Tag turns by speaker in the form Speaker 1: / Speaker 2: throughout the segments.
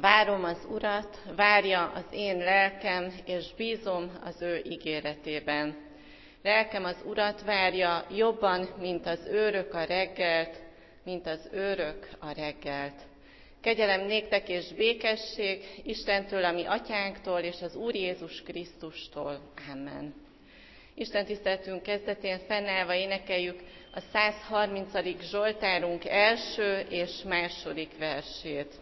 Speaker 1: Várom az Urat, várja az én lelkem, és bízom az ő ígéretében. Lelkem az Urat várja jobban, mint az őrök a reggelt, mint az őrök a reggelt. Kegyelem néktek és békesség Istentől, a mi atyánktól, és az Úr Jézus Krisztustól. Amen. Isten tiszteletünk kezdetén fennállva énekeljük a 130. Zsoltárunk első és második versét.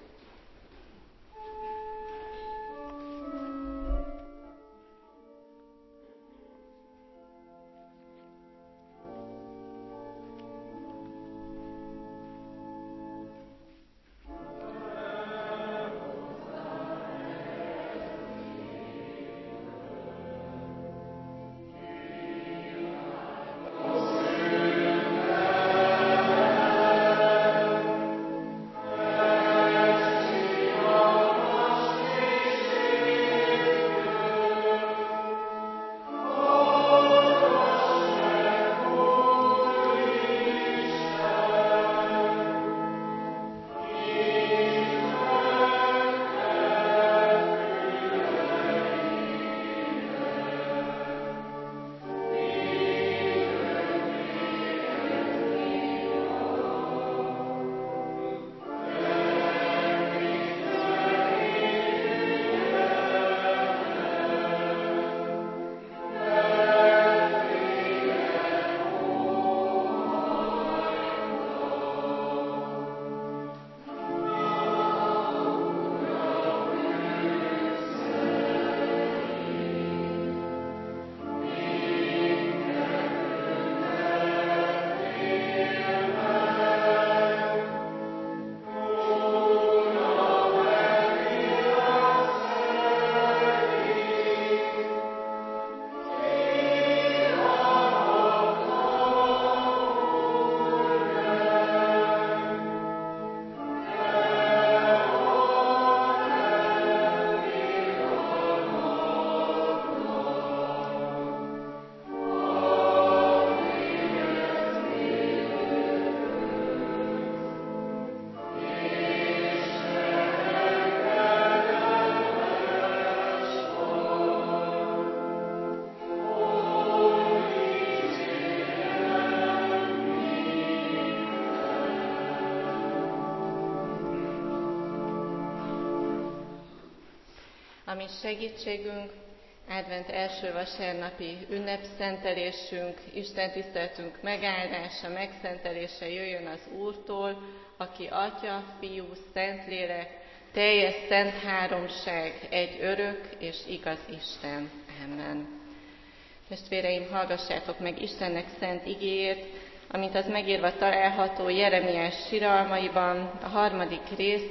Speaker 1: A mi segítségünk, advent első vasárnapi ünnepszentelésünk, istentiszteletünk megáldása, megszentelése jöjjön az Úrtól, aki Atya, Fiú, Szentlélek, teljes szent háromság, egy örök és igaz Isten. Amen. Testvéreim, hallgassátok meg Istennek szent igéjét, amint az megírva található Jeremiás siralmaiban, a 3. rész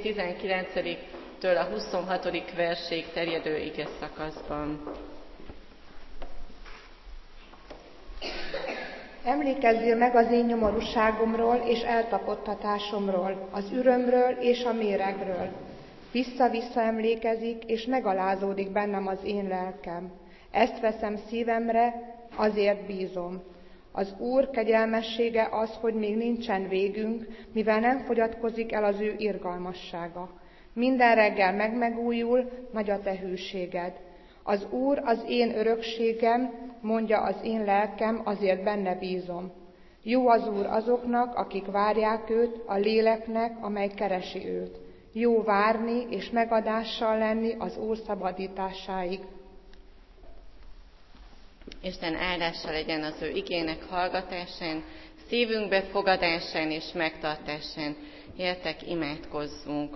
Speaker 1: 19-től a 26. verség terjedő ige szakaszban.
Speaker 2: Emlékezzél meg az én nyomorúságomról és eltapottatásomról, az ürömről és a méregről. Vissza-vissza emlékezik, és megalázódik bennem az én lelkem. Ezt veszem szívemre, azért bízom. Az Úr kegyelmessége az, hogy még nincsen végünk, mivel nem fogyatkozik el az ő irgalmassága. Minden reggel megújul, nagy a te hűséged. Az Úr az én örökségem, mondja az én lelkem, azért benne bízom. Jó az Úr azoknak, akik várják őt, a léleknek, amely keresi őt. Jó várni és megadással lenni az Úr szabadításáig.
Speaker 1: Isten áldása legyen az ő igének hallgatásán, szívünkbe fogadásán és megtartásán. Értek, imádkozzunk.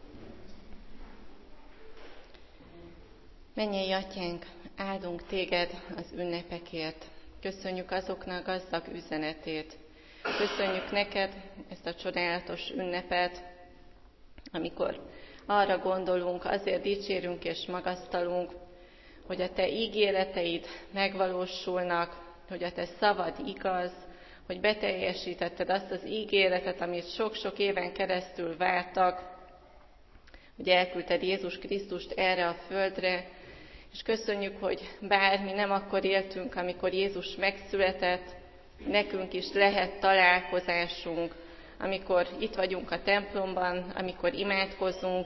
Speaker 1: Mennyei Atyánk, áldunk téged az ünnepekért. Köszönjük azoknak gazdag üzenetét. Köszönjük neked ezt a csodálatos ünnepet, amikor arra gondolunk, azért dicsérünk és magasztalunk, hogy a te ígéreteid megvalósulnak, hogy a te szavad igaz, hogy beteljesítetted azt az ígéretet, amit sok-sok éven keresztül vártak, hogy elküldted Jézus Krisztust erre a földre, és köszönjük, hogy bár mi nem akkor éltünk, amikor Jézus megszületett, nekünk is lehet találkozásunk, amikor itt vagyunk a templomban, amikor imádkozunk,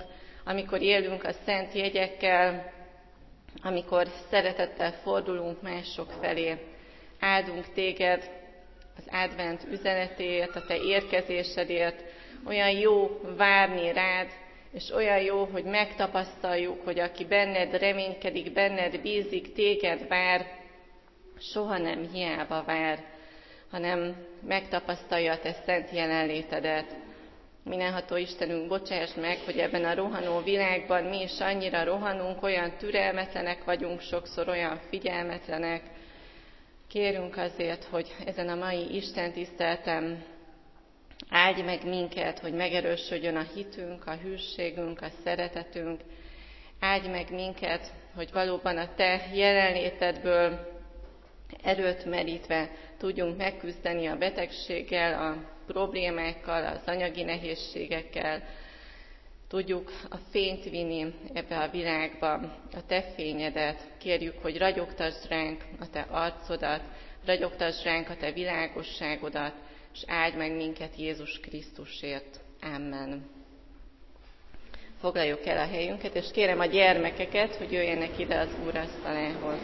Speaker 1: amikor élünk a szent jegyekkel, amikor szeretettel fordulunk mások felé. Áldunk téged az advent üzenetéért, a te érkezésedért. Olyan jó várni rád, és olyan jó, hogy megtapasztaljuk, hogy aki benned reménykedik, benned bízik, téged vár, soha nem hiába vár, hanem megtapasztalja a te szent jelenlétedet. Mindenható Istenünk, bocsáss meg, hogy ebben a rohanó világban mi is annyira rohanunk, olyan türelmetlenek vagyunk, sokszor olyan figyelmetlenek. Kérünk azért, hogy ezen a mai Isten tiszteleten áldj meg minket, hogy megerősödjön a hitünk, a hűségünk, a szeretetünk. Áldj meg minket, hogy valóban a te jelenlétedből erőt merítve tudjunk megküzdeni a betegséggel, a problémákkal, az anyagi nehézségekkel. Tudjuk a fényt vinni ebbe a világba, a te fényedet. Kérjük, hogy ragyogtasd ránk a te arcodat, ragyogtasd ránk a te világosságodat, és áldj meg minket Jézus Krisztusért. Amen. Foglaljuk el a helyünket, és kérem a gyermekeket, hogy jöjjenek ide az úrasztalához.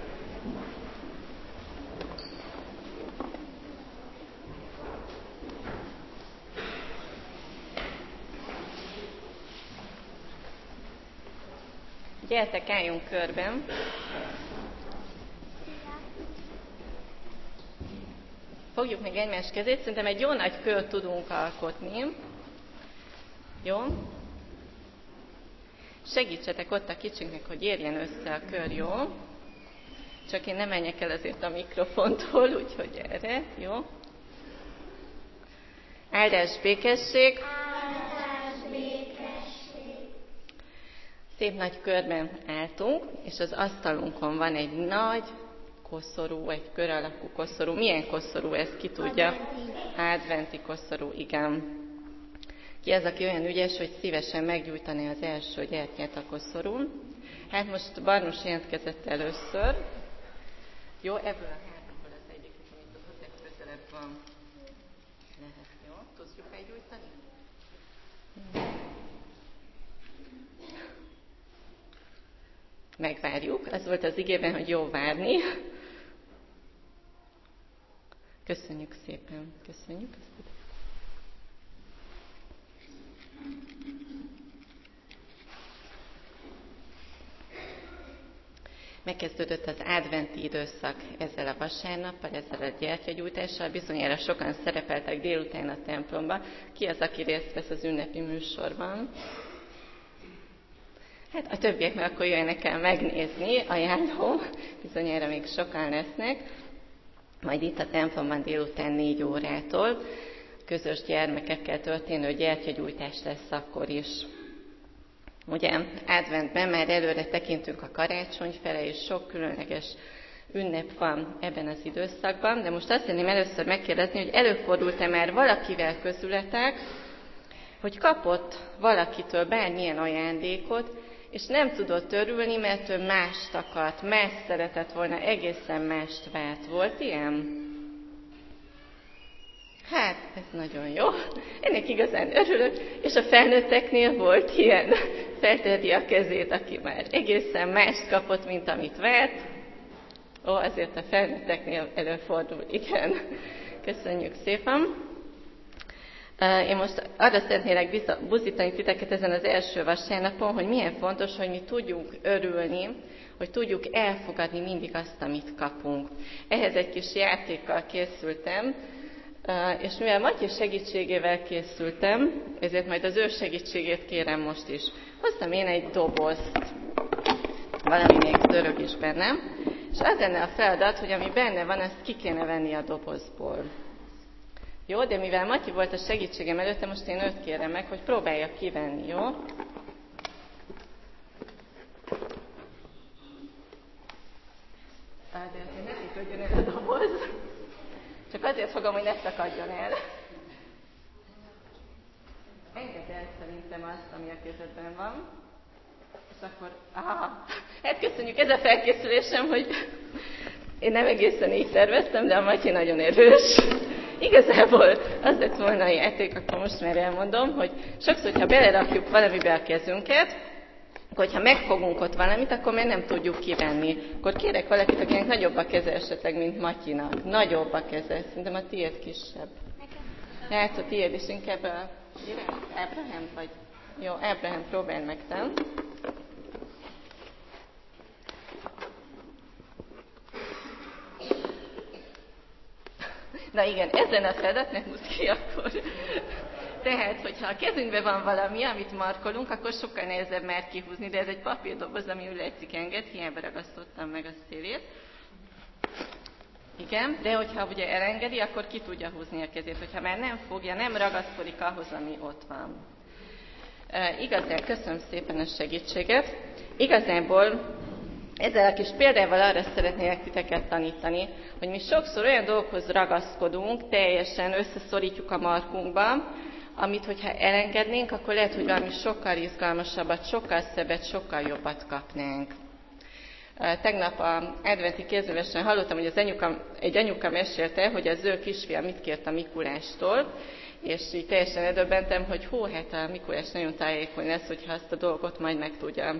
Speaker 1: Gyertek, álljunk körben. Fogjuk meg egymás kezét, szerintem egy jó nagy kört tudunk alkotni. Jó? Segítsetek ott a kicsinknek, hogy érjen össze a kör, jó? Csak én nem menjek el azért a mikrofontól, úgyhogy erre, jó? Áldás, békesség! Szép nagy körben álltunk, és az asztalunkon van egy nagy koszorú, egy kör alakú koszorú. Milyen koszorú ez, ki tudja? Adventi koszorú, igen. Ki az, aki olyan ügyes, hogy szívesen meggyújtaná az első gyertyát a koszorún? Hát most Barnus jelentkezett először. Jó, ebből a háromból az egyik, amit a hozzá közelebb van. Lehet, jó? Tudjuk meggyújtani? Megvárjuk. Az volt az igében, hogy jó várni. Köszönjük szépen. Köszönjük. Megkezdődött az adventi időszak ezzel a vasárnappal, ezzel a gyertyagyújtással. Bizonyára sokan szerepeltek délután a templomban. Ki az, aki részt vesz az ünnepi műsorban? Hát a többiek meg akkor jöjjenek el megnézni, ajánlom, bizonyára még sokan lesznek. Majd itt a templomban délután 4 órától közös gyermekekkel történő gyertyagyújtás lesz akkor is. Ugye adventben már előre tekintünk a karácsony fele, és sok különleges ünnep van ebben az időszakban, de most azt szeretném először megkérdezni, hogy előfordult-e már valakivel közületek, hogy kapott valakitől bármilyen ajándékot, és nem tudott örülni, mert ő mást akart, más szeretett volna, egészen mást várt. Volt ilyen? Hát, ez nagyon jó. Ennek igazán örülök. És a felnőtteknél volt ilyen. Felteheti a kezét, aki már egészen mást kapott, mint amit várt. Ó, azért a felnőtteknél előfordul. Igen. Köszönjük szépen. Én most arra szeretnélek buzdítani titeket ezen az első vasárnapon, hogy milyen fontos, hogy mi tudjunk örülni, hogy tudjuk elfogadni mindig azt, amit kapunk. Ehhez egy kis játékkal készültem, és mivel Matyi segítségével készültem, ezért majd az ő segítségét kérem most is. Hoztam én egy dobozt, valami még zörög is benne, és az lenne a feladat, hogy ami benne van, azt ki kéne venni a dobozból. Jó, de mivel Matyi volt a segítségem előtte, most én őt kérem meg, hogy próbálja kivenni, jó? De azért ne kiködjön el a doboz. Csak azért fogom, hogy ne szakadjon el. Engedd el szerintem azt, ami a kezedben van. És akkor, hát köszönjük, ez a felkészülésem, hogy én nem egészen így terveztem, de a Matyi nagyon erős. igazából az lett volna a játék, akkor most már elmondom, hogy sokszor, ha belerakjuk valamibe a kezünket, akkor ha megfogunk ott valamit, akkor már nem tudjuk kivenni. Akkor kérek valakit, akinek nagyobb a keze esetleg, mint Matyinak. Nagyobb a keze. Szerintem a tiéd kisebb. Hát a tiéd is inkább Ábrahám vagy? Jó, Ábrahám, próbálj meg te. Na igen, ezen a feladat, nem húz ki akkor. Tehát, hogyha a kezünkben van valami, amit markolunk, akkor sokkal nehezebb már kihúzni, de ez egy papírdoboz, ami úgy látszik enged, hiába ragasztottam meg a szélét. Igen, de hogyha ugye elengedi, akkor ki tudja húzni a kezét. Hogyha már nem fogja, nem ragaszkodik ahhoz, ami ott van. Igazán, köszönöm szépen a segítséget. Igazából ezzel a kis példával arra szeretnélek titeket tanítani, hogy mi sokszor olyan dolgokhoz ragaszkodunk, teljesen összeszorítjuk a markunkba, amit, hogyha elengednénk, akkor lehet, hogy valami sokkal izgalmasabbat, sokkal szebbet, sokkal jobbat kapnánk. Tegnap az adventi kézművesen hallottam, hogy egy anyuka mesélte, hogy az ő kisfia mit kért a Mikulástól, és így teljesen eldöbbentem, hogy hát a Mikulás nagyon tájékony lesz, hogyha azt a dolgot majd meg tudja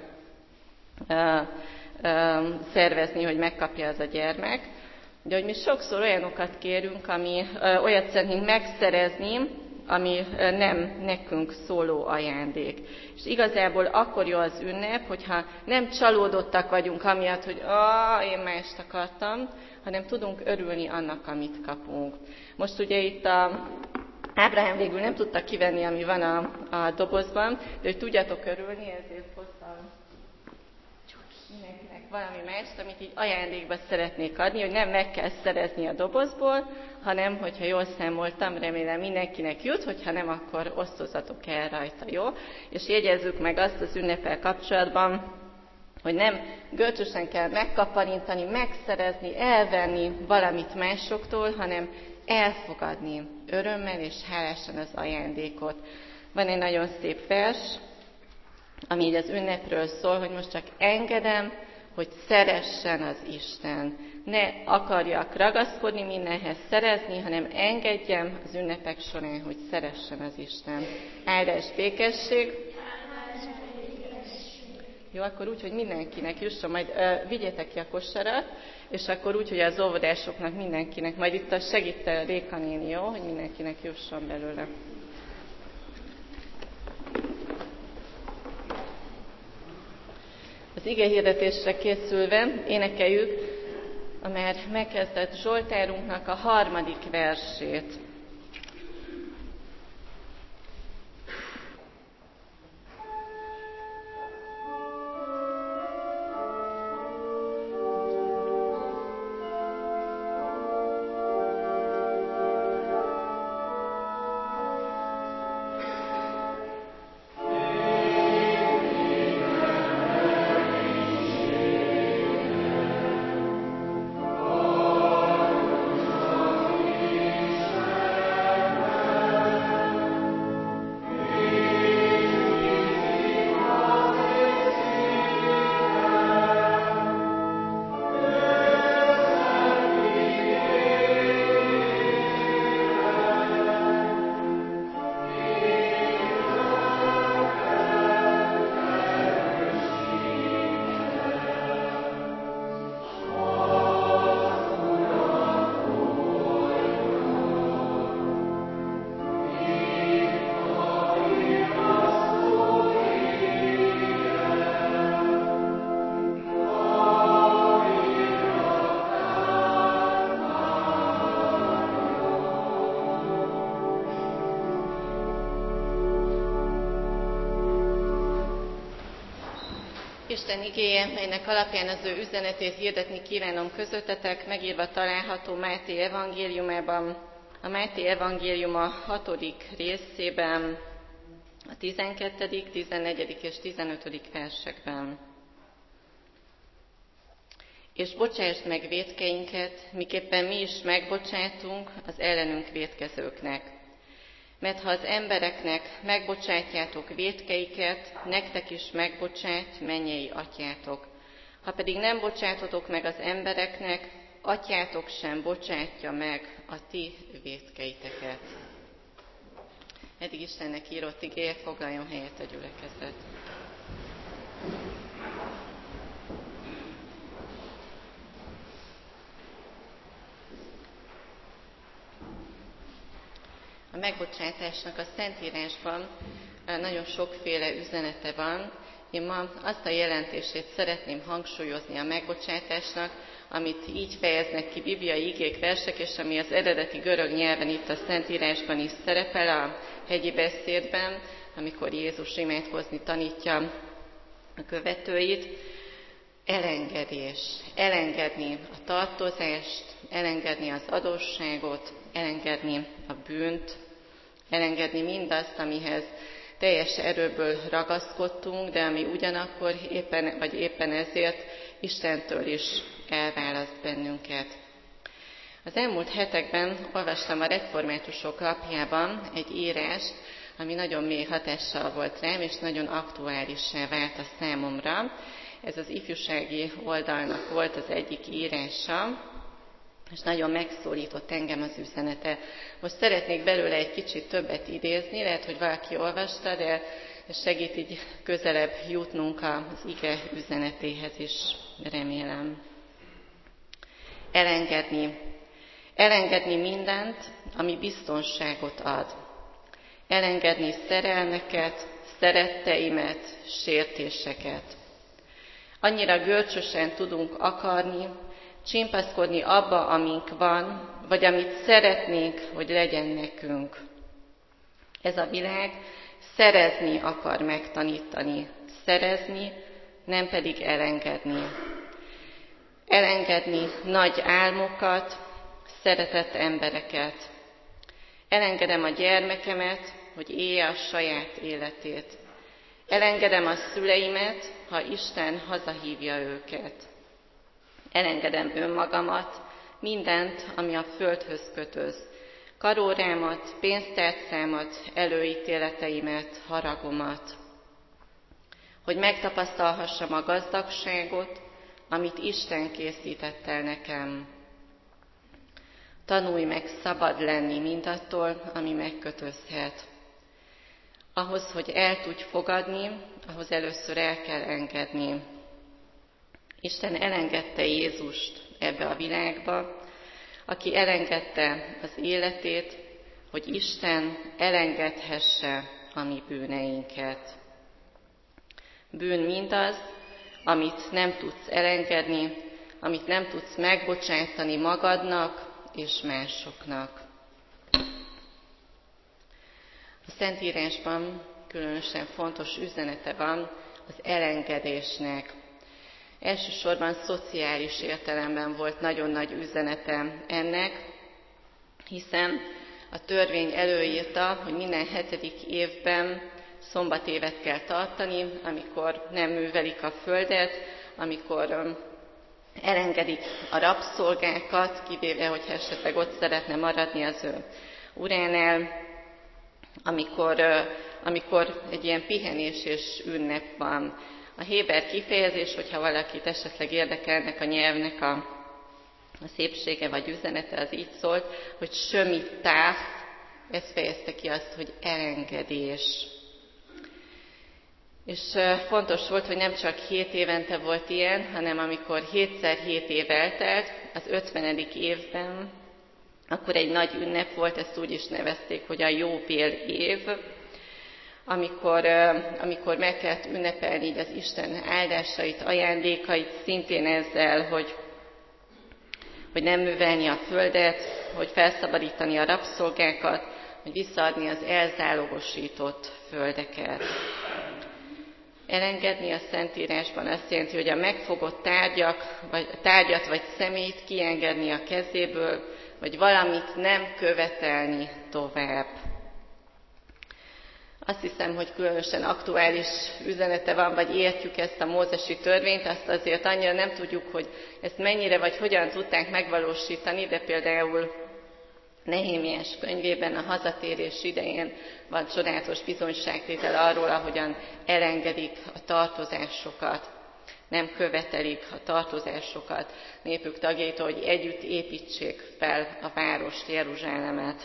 Speaker 1: szervezni, hogy megkapja az a gyermek. De hogy mi sokszor olyanokat kérünk, ami olyat szeretnénk megszerezni, ami nem nekünk szóló ajándék. És igazából akkor jó az ünnep, hogyha nem csalódottak vagyunk amiatt, hogy én mást akartam, hanem tudunk örülni annak, amit kapunk. Most ugye itt Ábrahám végül nem tudta kivenni, ami van a dobozban, de hogy tudjatok örülni, ezért hoztam mindenkinek valami mást, amit így ajándékba szeretnék adni, hogy nem meg kell szerezni a dobozból, hanem, hogyha jól számoltam, remélem mindenkinek jut, hogyha nem, akkor osztozzatok el rajta, jó? És jegyezzük meg azt az ünnepel kapcsolatban, hogy nem görcsösen kell megkaparintani, megszerezni, elvenni valamit másoktól, hanem elfogadni örömmel és hálásan az ajándékot. Van egy nagyon szép vers, ami így az ünnepről szól, hogy most csak engedem, hogy szeressen az Isten. Ne akarjak ragaszkodni mindenhez, szerezni, hanem engedjem az ünnepek során, hogy szeressen az Isten. Áldás, békesség. Jó, akkor úgy, hogy mindenkinek jusson, majd vigyétek ki a kosarat, és akkor úgy, hogy az óvodásoknak mindenkinek, majd itt a segít Réka néni, jó, hogy mindenkinek jusson belőle. Az igehirdetésre készülve énekeljük a már megkezdett Zsoltárunknak a 3. versét. Isten igéje, melynek alapján az ő üzenetét hirdetni kívánom közöttetek, megírva található Máté evangéliumában, a Máté evangélium a 6. részében, a 12., 14. és 15. versekben. És bocsásd meg vétkeinket, miképpen mi is megbocsátunk az ellenünk vétkezőknek. Mert ha az embereknek megbocsátjátok vétkeiket, nektek is megbocsát mennyei atyátok. Ha pedig nem bocsátotok meg az embereknek, atyátok sem bocsátja meg a ti vétkeiteket. Eddig Istennek írott igéje, foglaljon helyet a gyülekezet. A megbocsátásnak a Szentírásban nagyon sokféle üzenete van. Én ma azt a jelentését szeretném hangsúlyozni a megbocsátásnak, amit így fejeznek ki bibliai igék, versek, és ami az eredeti görög nyelven itt a Szentírásban is szerepel, a hegyi beszédben, amikor Jézus imádkozni tanítja a követőit. Elengedés, elengedni a tartozást, elengedni az adósságot, elengedni a bűnt, elengedni mindazt, amihez teljes erőből ragaszkodtunk, de ami ugyanakkor éppen ezért Istentől is elválaszt bennünket. Az elmúlt hetekben olvastam a reformátusok lapjában egy írást, ami nagyon mély hatással volt rám, és nagyon aktuálissá vált a számomra. Ez az ifjúsági oldalnak volt az egyik írása, és nagyon megszólított engem az üzenete. Most szeretnék belőle egy kicsit többet idézni, lehet, hogy valaki olvasta, de segít így közelebb jutnunk az ige üzenetéhez is, remélem. Elengedni mindent, ami biztonságot ad. Elengedni szerelmeket, szeretteimet, sértéseket. Annyira görcsösen tudunk akarni, csimpaszkodni abba, amink van, vagy amit szeretnénk, hogy legyen nekünk. Ez a világ szerezni akar megtanítani. Szerezni, nem pedig elengedni. Elengedni nagy álmokat, szeretett embereket. Elengedem a gyermekemet, hogy élje a saját életét. Elengedem a szüleimet, ha Isten hazahívja őket. Elengedem önmagamat, mindent, ami a földhöz kötöz. Karórámat, pénztárcámat, előítéleteimet, haragomat. Hogy megtapasztalhassam a gazdagságot, amit Isten készített el nekem. Tanulj meg szabad lenni mindattól, ami megkötözhet. Ahhoz, hogy el tudj fogadni, ahhoz először el kell engedni. Isten elengedte Jézust ebbe a világba, aki elengedte az életét, hogy Isten elengedhesse a mi bűneinket. Bűn mindaz, amit nem tudsz elengedni, amit nem tudsz megbocsátani magadnak és másoknak. A Szentírásban különösen fontos üzenete van az elengedésnek. Elsősorban szociális értelemben volt nagyon nagy üzenete ennek, hiszen a törvény előírta, hogy minden 7. évben szombatévet kell tartani, amikor nem művelik a földet, amikor elengedik a rabszolgákat, kivéve, hogy esetleg ott szeretne maradni az ő uránál, amikor egy ilyen pihenés és ünnep van. A héber kifejezés, hogyha valakit esetleg érdekelnek a nyelvnek a szépsége vagy üzenete, az így szólt, hogy sömitáh, ez fejezte ki azt, hogy elengedés. És fontos volt, hogy nem csak 7 évente volt ilyen, hanem amikor 7x7 év eltelt, az 50. évben, akkor egy nagy ünnep volt, ezt úgy is nevezték, hogy a jóbél év, amikor meg kellett ünnepelni így az Isten áldásait, ajándékait, szintén ezzel, hogy nem művelni a földet, hogy felszabadítani a rabszolgákat, hogy visszaadni az elzálogosított földeket. Elengedni a Szentírásban azt jelenti, hogy a megfogott tárgyat vagy szemét kiengedni a kezéből, vagy valamit nem követelni tovább. Azt hiszem, hogy különösen aktuális üzenete van, vagy értjük ezt a mózesi törvényt, azt azért annyira nem tudjuk, hogy ezt mennyire vagy hogyan tudták megvalósítani, de például Nehémiás könyvében a hazatérés idején van csodálatos bizonyságtétel arról, ahogyan elengedik a tartozásokat. nem követelik a tartozásokat népük tagjaitól, hogy együtt építsék fel a várost, Jeruzsálemet.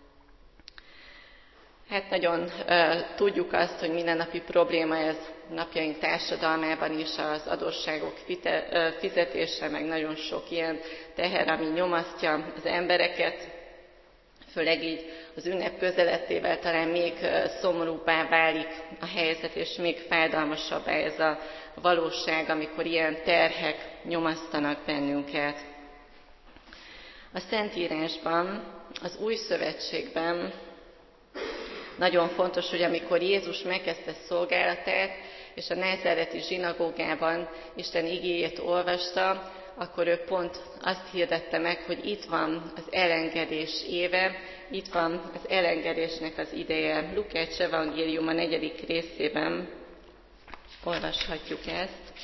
Speaker 1: Hát nagyon tudjuk azt, hogy mindennapi probléma ez napjaink társadalmában is, az adósságok fizetése, meg nagyon sok ilyen teher, ami nyomasztja az embereket, főleg így az ünnep közelettével talán még szomorúbbá válik a helyzet, és még fájdalmasabbá ez a valóság, amikor ilyen terhek nyomasztanak bennünket. A Szentírásban, az Új Szövetségben nagyon fontos, hogy amikor Jézus megkezdte szolgálatát, és a názáreti zsinagógában Isten igéjét olvasta, akkor ő pont azt hirdette meg, hogy itt van az elengedés éve, itt van az elengedésnek az ideje. Lukács evangélium a 4. részében olvashatjuk ezt.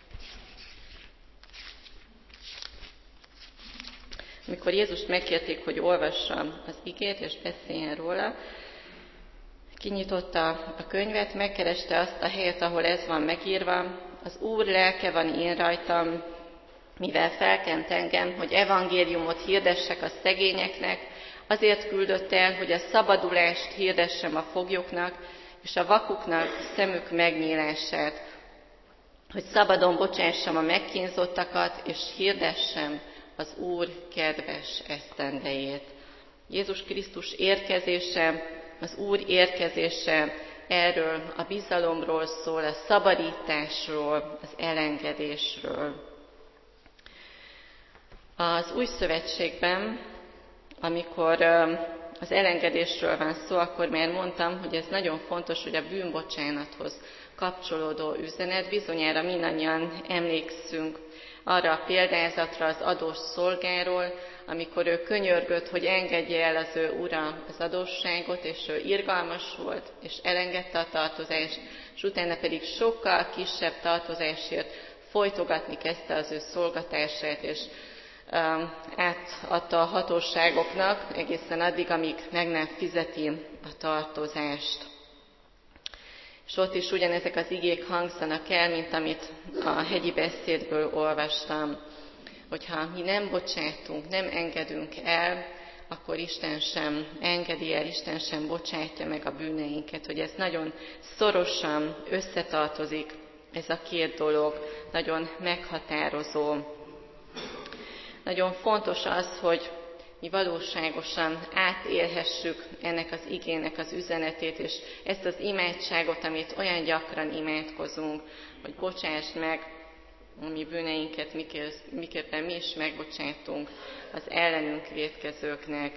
Speaker 1: Amikor Jézust megkérték, hogy olvassa az igét és beszéljen róla, kinyitotta a könyvet, megkereste azt a helyet, ahol ez van megírva: az Úr lelke van én rajtam, mivel felkent engem, hogy evangéliumot hirdessek a szegényeknek, azért küldött el, hogy a szabadulást hirdessem a foglyoknak, és a vakuknak szemük megnyílását, hogy szabadon bocsássam a megkínzottakat, és hirdessem az Úr kedves esztendejét. Jézus Krisztus érkezése, az Úr érkezése erről a bizalomról szól, a szabadításról, az elengedésről. Az Új Szövetségben, amikor az elengedésről van szó, akkor már mondtam, hogy ez nagyon fontos, hogy a bűnbocsánathoz kapcsolódó üzenet. Bizonyára mindannyian emlékszünk arra a példázatra az adós szolgáról, amikor ő könyörgött, hogy engedje el az ő ura az adósságot, és ő irgalmas volt, és elengedte a tartozást, és utána pedig sokkal kisebb tartozásért folytogatni kezdte az ő szolgatását, és átadta a hatóságoknak egészen addig, amíg meg nem fizeti a tartozást. És ott is ugyanezek az igék hangzanak el, mint amit a hegyi beszédből olvastam, hogyha mi nem bocsátunk, nem engedünk el, akkor Isten sem engedi el, Isten sem bocsátja meg a bűneinket, hogy ez nagyon szorosan összetartozik, ez a két dolog, nagyon meghatározó. Nagyon fontos az, hogy mi valóságosan átélhessük ennek az igének az üzenetét, és ezt az imádságot, amit olyan gyakran imádkozunk, hogy bocsáss meg a mi bűneinket, miképpen mi is megbocsátunk az ellenünk vétkezőknek.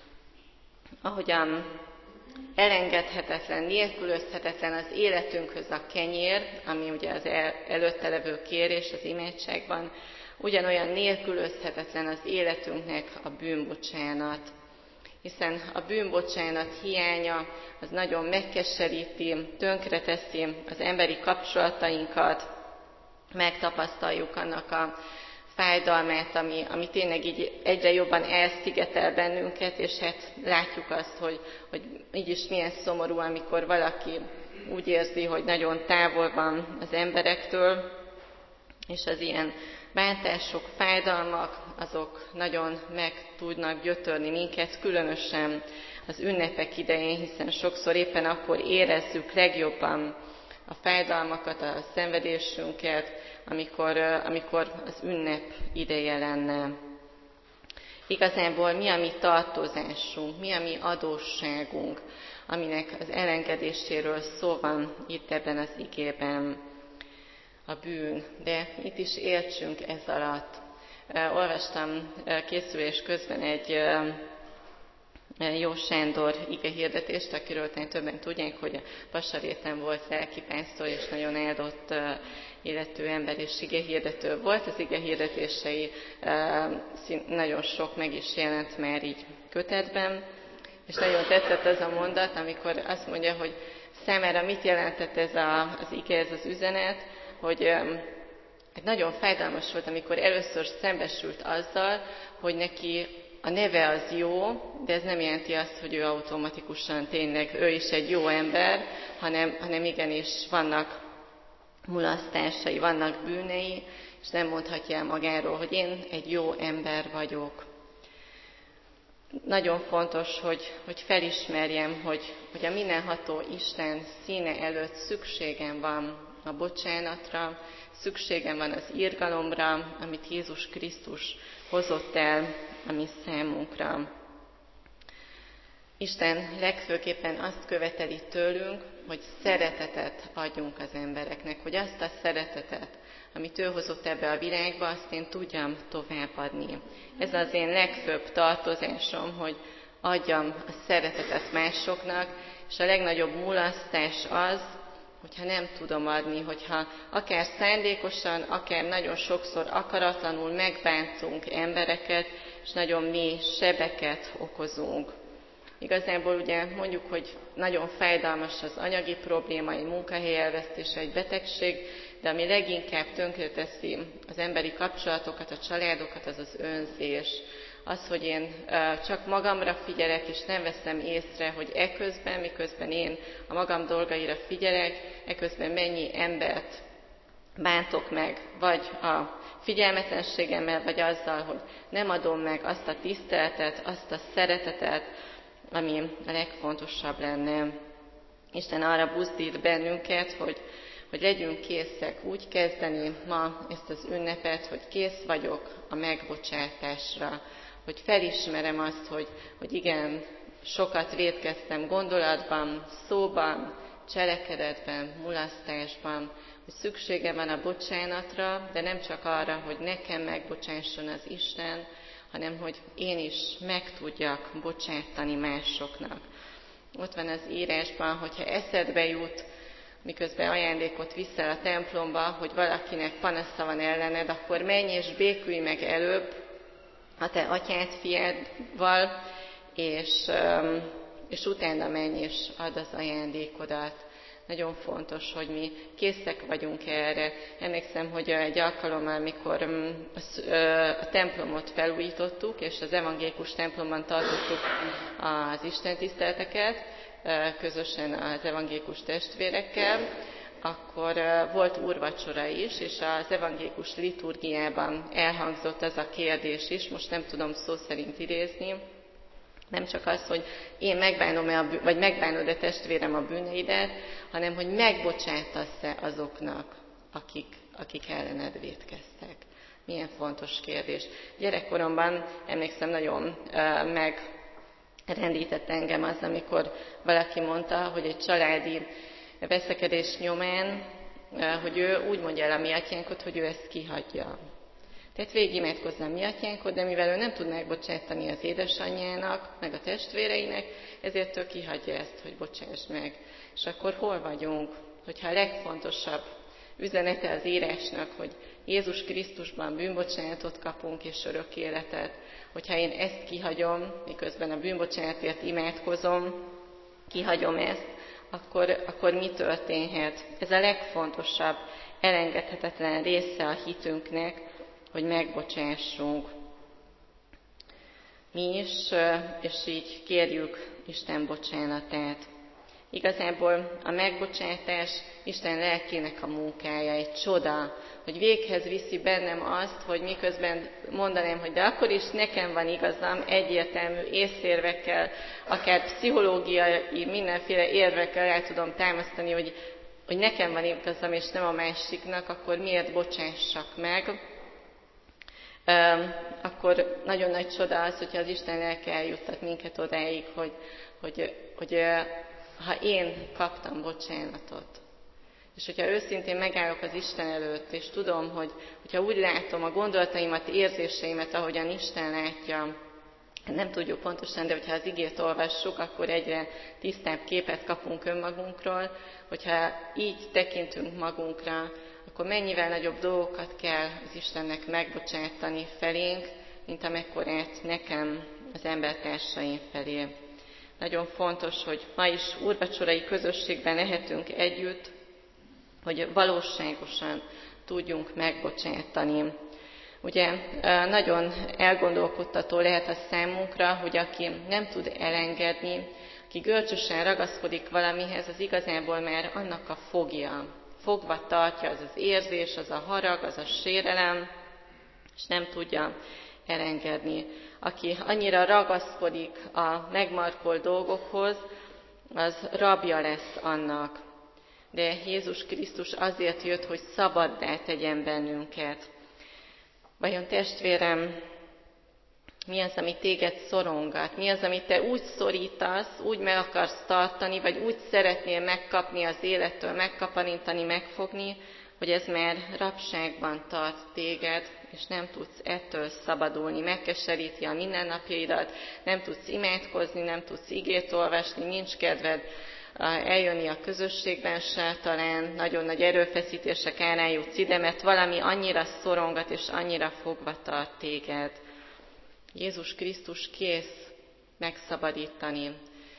Speaker 1: Ahogyan elengedhetetlen, nélkülözhetetlen az életünkhöz a kenyér, ami ugye az előtte levő kérés az imádságban, ugyanolyan nélkülözhetetlen az életünknek a bűnbocsánat. Hiszen a bűnbocsánat hiánya az nagyon megkeseríti, tönkreteszi az emberi kapcsolatainkat, megtapasztaljuk annak a fájdalmát, ami tényleg így egyre jobban elszigetel bennünket, és hát látjuk azt, hogy így is milyen szomorú, amikor valaki úgy érzi, hogy nagyon távol van az emberektől, és az ilyen bántások, fájdalmak, azok nagyon meg tudnak gyötörni minket, különösen az ünnepek idején, hiszen sokszor éppen akkor érezzük legjobban a fájdalmakat, a szenvedésünket, amikor az ünnep ideje lenne. Igazából mi a mi tartozásunk, mi a mi adósságunk, aminek az elengedéséről szó van itt ebben az igében. A bűn, de itt is értsünk ez alatt. Olvastam készülés közben egy Jó Sándor igehirdetést, akiről talán többen tudják, hogy a Vasaréten volt lelkipásztor, és nagyon áldott életű ember és igehirdető volt. Az igehirdetései nagyon sok meg is jelent már így kötetben, és nagyon tetszett az a mondat, amikor azt mondja, hogy számára mit jelentett ez az ige, ez az üzenet, hogy nagyon fájdalmas volt, amikor először szembesült azzal, hogy neki a neve az jó, de ez nem jelenti azt, hogy ő automatikusan tényleg, ő is egy jó ember, hanem igenis vannak mulasztásai, vannak bűnei, és nem mondhatja el magáról, hogy én egy jó ember vagyok. Nagyon fontos, hogy felismerjem, hogy a mindenható Isten színe előtt szükségem van a bocsánatra, szükségem van az irgalomra, amit Jézus Krisztus hozott el a mi számunkra. Isten legfőképpen azt követeli tőlünk, hogy szeretetet adjunk az embereknek, hogy azt a szeretetet, amit ő hozott ebbe a világba, azt én tudjam továbbadni. Ez az én legfőbb tartozásom, hogy adjam a szeretetet másoknak, és a legnagyobb mulasztás az, hogyha nem tudom adni, hogyha akár szándékosan, akár nagyon sokszor akaratlanul megbántunk embereket, és nagyon mély sebeket okozunk. Igazából ugye mondjuk, hogy nagyon fájdalmas az anyagi probléma, egy munkahely elvesztése, egy betegség, de ami leginkább tönkreteszi az emberi kapcsolatokat, a családokat, az az önzés. Az, hogy én csak magamra figyelek, és nem veszem észre, hogy miközben én a magam dolgaira figyelek, eközben mennyi embert bántok meg, vagy a figyelmetlenségemmel, vagy azzal, hogy nem adom meg azt a tiszteletet, azt a szeretetet, ami a legfontosabb lenne. Isten arra buzdít bennünket, hogy legyünk készek úgy kezdeni ma ezt az ünnepet, hogy kész vagyok a megbocsátásra, hogy felismerem azt, hogy igen, sokat vétkeztem gondolatban, szóban, cselekedetben, mulasztásban, hogy szükségem van a bocsánatra, de nem csak arra, hogy nekem megbocsásson az Isten, hanem hogy én is meg tudjak bocsátani másoknak. Ott van az írásban, hogyha eszedbe jut, miközben ajándékot viszel a templomba, hogy valakinek panasza van ellened, akkor menj és békülj meg előbb a te atyád fiádval, és utána menj és add az ajándékodat. Nagyon fontos, hogy mi készek vagyunk erre. Emlékszem, hogy egy alkalommal, amikor a templomot felújítottuk, és az evangélikus templomban tartottuk az istentiszteleteket, közösen az evangélikus testvérekkel, akkor volt úrvacsora is, és az evangélikus liturgiában elhangzott az a kérdés is, most nem tudom szó szerint idézni, nem csak az, hogy én megbánod-e testvérem a bűneidet, hanem hogy megbocsátasz-e azoknak, akik ellened vétkeztek. Milyen fontos kérdés. Gyerekkoromban emlékszem, nagyon megrendített engem az, amikor valaki mondta, hogy egy családi veszekedés nyomán, hogy ő úgy mondja el a mi atyánkot, hogy ő ezt kihagyja. Tehát végigimádkozna a mi atyánkot, de mivel ő nem tud megbocsátani az édesanyjának, meg a testvéreinek, ezért ő kihagyja ezt, hogy bocsáss meg. És akkor hol vagyunk, hogyha a legfontosabb üzenete az írásnak, hogy Jézus Krisztusban bűnbocsánatot kapunk és örök életet, hogyha én ezt kihagyom, miközben a bűnbocsánatért imádkozom, kihagyom ezt, akkor mi történhet? Ez a legfontosabb, elengedhetetlen része a hitünknek, hogy megbocsássunk mi is, és így kérjük Isten bocsánatát. Igazából a megbocsátás Isten lelkének a munkája, egy csoda, hogy véghez viszi bennem azt, hogy miközben mondanám, hogy de akkor is nekem van igazam, egyértelmű észérvekkel, akár pszichológiai, mindenféle érvekkel el tudom támasztani, hogy nekem van igazam, és nem a másiknak, akkor miért bocsássak meg? Akkor nagyon nagy csoda az, hogyha az Isten lelke eljuttat minket odáig, hogy ha én kaptam bocsánatot, és hogyha őszintén megállok az Isten előtt, és tudom, hogyha úgy látom a gondolataimat, érzéseimet, ahogyan Isten látja, nem tudjuk pontosan, de hogyha az igét olvassuk, akkor egyre tisztább képet kapunk önmagunkról, hogyha így tekintünk magunkra, akkor mennyivel nagyobb dolgokat kell az Istennek megbocsátani felénk, mint amekkorát nekem az embertársaim felé. Nagyon fontos, hogy ma is úrvacsorai közösségben lehetünk együtt, hogy valóságosan tudjunk megbocsátani. Ugye nagyon elgondolkodtató lehet a számunkra, hogy aki nem tud elengedni, aki görcsösen ragaszkodik valamihez, az igazából már annak a fogja. fogva tartja, az az érzés, az a harag, az a sérelem, és nem tudja elengedni. Aki annyira ragaszkodik a megmarkolt dolgokhoz, az rabja lesz annak. De Jézus Krisztus azért jött, hogy szabaddá tegyen bennünket. Vajon testvérem, mi az, ami téged szorongat? Mi az, amit te úgy szorítasz, úgy meg akarsz tartani, vagy úgy szeretnél megkapni az élettől, megkaparintani, megfogni, hogy ez már rabságban tart téged, és nem tudsz ettől szabadulni, megkeseríti a mindennapjaidat, nem tudsz imádkozni, nem tudsz igét olvasni, nincs kedved eljönni a közösségben se, talán nagyon nagy erőfeszítések árán jutsz ide, mert valami annyira szorongat és annyira fogva tart téged. Jézus Krisztus kész megszabadítani.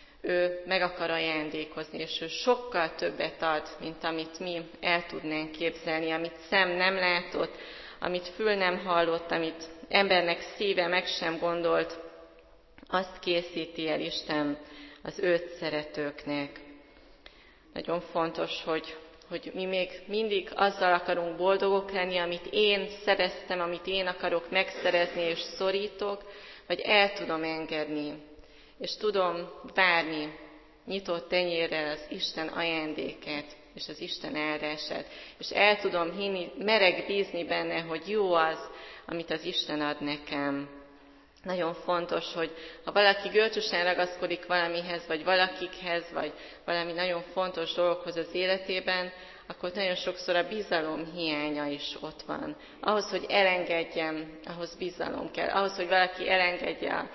Speaker 1: Ő meg akar ajándékozni, és ő sokkal többet ad, mint amit mi el tudnánk képzelni, amit szem nem látott, amit fül nem hallott, amit embernek szíve meg sem gondolt, azt készíti el Isten az őt szeretőknek. Nagyon fontos, hogy mi még mindig azzal akarunk boldogok lenni, amit én szereztem, amit én akarok megszerezni és szorítok, vagy el tudom engedni, és tudom várni nyitott tenyérrel az Isten ajándékát, és az Isten áldását, és el tudom hinni, mereg bízni benne, hogy jó az, amit az Isten ad nekem. Nagyon fontos, hogy ha valaki görcsösen ragaszkodik valamihez, vagy valakikhez, vagy valami nagyon fontos dologhoz az életében, akkor nagyon sokszor a bizalom hiánya is ott van. Ahhoz, hogy elengedjem, ahhoz bizalom kell. Ahhoz, hogy valaki elengedje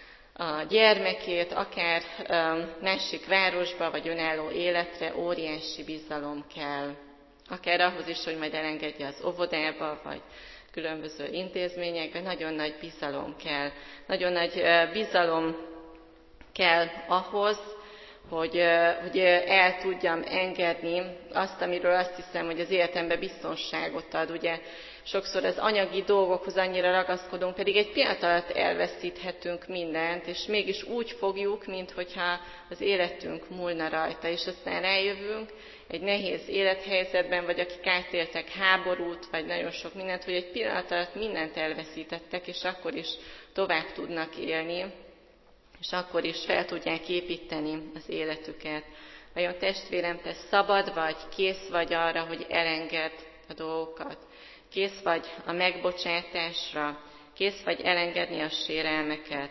Speaker 1: a gyermekét, akár másik városba, vagy önálló életre, óriási bizalom kell. Akár ahhoz is, hogy majd elengedje az óvodába, vagy különböző intézményekben, nagyon nagy bizalom kell. Nagyon nagy bizalom kell ahhoz, hogy el tudjam engedni azt, amiről azt hiszem, hogy az életemben biztonságot ad. Ugye sokszor az anyagi dolgokhoz annyira ragaszkodunk, pedig egy pillanat alatt elveszíthetünk mindent, és mégis úgy fogjuk, minthogyha az életünk múlna rajta, és aztán rájövünk egy nehéz élethelyzetben, vagy akik átéltek háborút, vagy nagyon sok mindent, hogy egy pillanat alatt mindent elveszítettek, és akkor is tovább tudnak élni, és akkor is fel tudják építeni az életüket. Vajon testvérem, te szabad vagy, kész vagy arra, hogy elengedd a dolgokat? Kész vagy a megbocsátásra? Kész vagy elengedni a sérelmeket?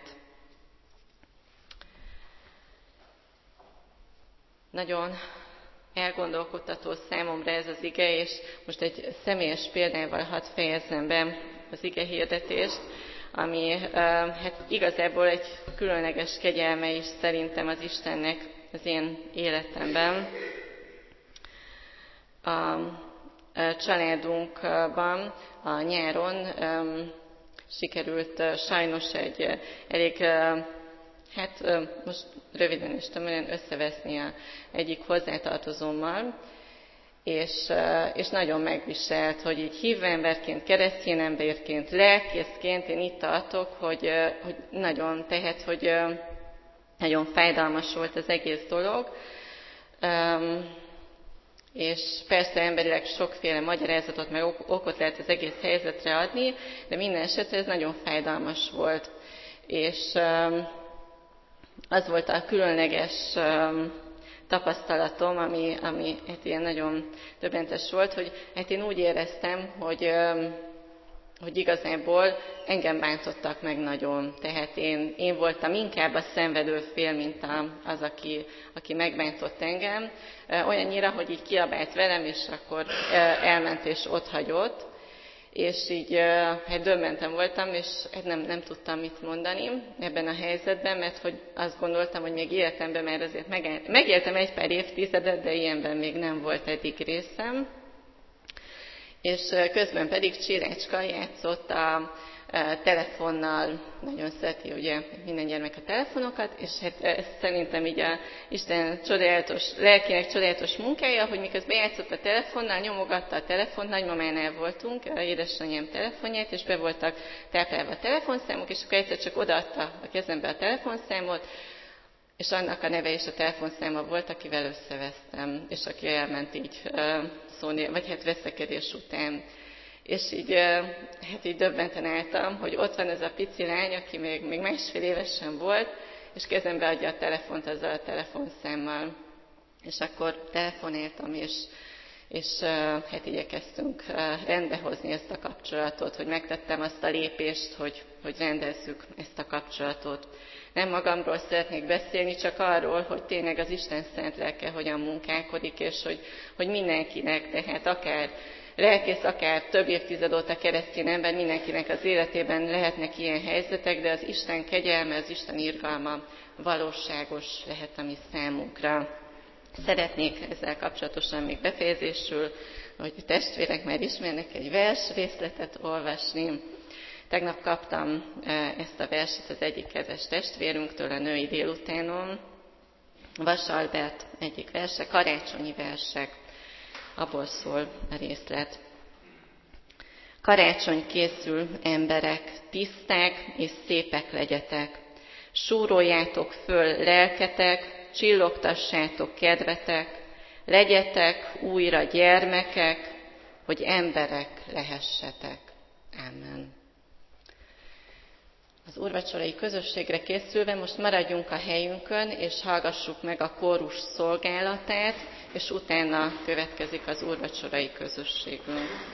Speaker 1: Nagyon elgondolkodtató számomra ez az ige, és most egy személyes példával hadd fejezzem be az ige hirdetést, ami hát igazából egy különleges kegyelme is szerintem az Istennek az én életemben. A családunkban a nyáron sikerült sajnos egy elég, most röviden is tudom összeveszni egyik hozzátartozómmal, és nagyon megviselt, hogy így hívő emberként, keresztény emberként, lelkészként én itt tartok, hogy nagyon tehet, hogy nagyon fájdalmas volt az egész dolog, és persze emberileg sokféle magyarázatot, meg okot lehet az egész helyzetre adni, de minden esetre ez nagyon fájdalmas volt. És az volt a különleges tapasztalatom, ami hát ilyen nagyon döbbentes volt, hogy hát én úgy éreztem, hogy igazából engem bántottak meg nagyon. Tehát én voltam inkább a szenvedő fél, mint az, aki megbántott engem. Olyannyira, hogy így kiabált velem, és akkor elment és otthagyott. És így hát döbbenten voltam, és hát nem tudtam mit mondani ebben a helyzetben, mert hogy azt gondoltam, hogy még életemben már azért megéltem egy pár évtizedet, de ilyenben még nem volt eddig részem. És közben pedig Csirácska játszott a telefonnal, nagyon szereti ugye minden gyermek a telefonokat, és hát ez szerintem így a Isten lelkének csodálatos munkája, hogy miközben játszott a telefonnal, nyomogatta a telefont, nagymamánál voltunk, édesanyám telefonját, és be voltak táplálva a telefonszámok, és akkor egyszer csak odaadta a kezembe a telefonszámot, és annak a neve és a telefonszáma volt, akivel összevesztem, és aki elment így szólni, vagy hát veszekedés után. És így, hát így döbbenten álltam, hogy ott van ez a pici lány, aki még másfél éves sem volt, és kezembe adja a telefont azzal a telefonszámmal. És akkor telefonáltam, és hát igyekeztünk rendbehozni ezt a kapcsolatot, hogy megtettem azt a lépést, hogy rendezzük ezt a kapcsolatot. Nem magamról szeretnék beszélni, csak arról, hogy tényleg az Isten szent lelke hogyan munkálkodik, és hogy mindenkinek, tehát akár lelkész, akár több évtized óta keresztény ember, mindenkinek az életében lehetnek ilyen helyzetek, de az Isten kegyelme, az Isten irgalma valóságos lehet a mi számunkra. Szeretnék ezzel kapcsolatosan még befejezésül, hogy a testvérek már ismernek, egy vers részletet olvasni. Tegnap kaptam ezt a verset az egyik kedves testvérünktől a női délutánon. Vas Albert egyik verse, karácsonyi versek, abból szól a részlet. Karácsony készül, emberek, tiszták és szépek legyetek. Súroljátok föl lelketek, csillogtassátok kedvetek, legyetek újra gyermekek, hogy emberek lehessetek. Amen. Az úrvacsorai közösségre készülve most maradjunk a helyünkön, és hallgassuk meg a kórus szolgálatát, és utána következik az úrvacsorai közösségünk.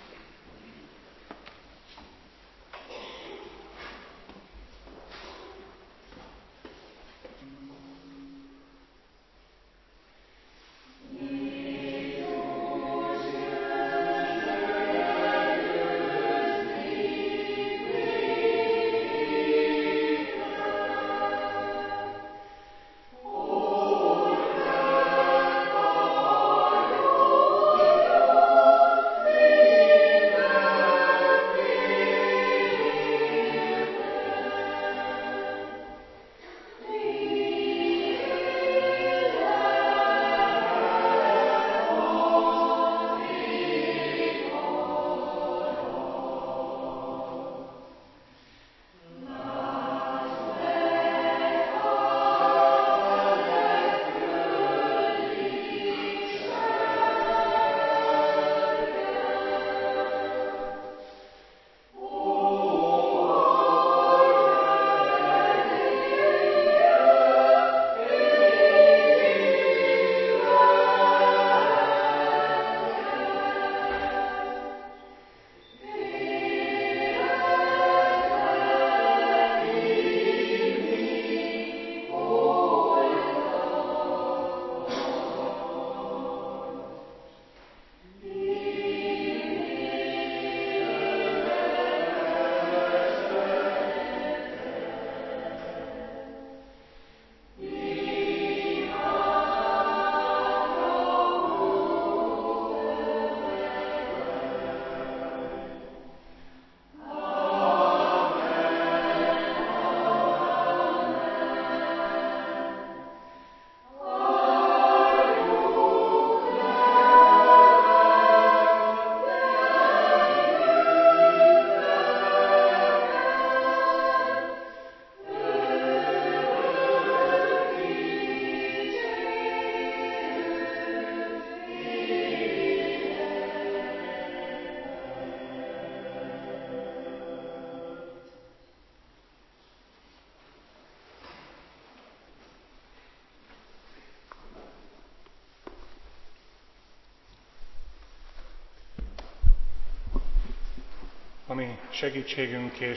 Speaker 3: Ami segítségünk és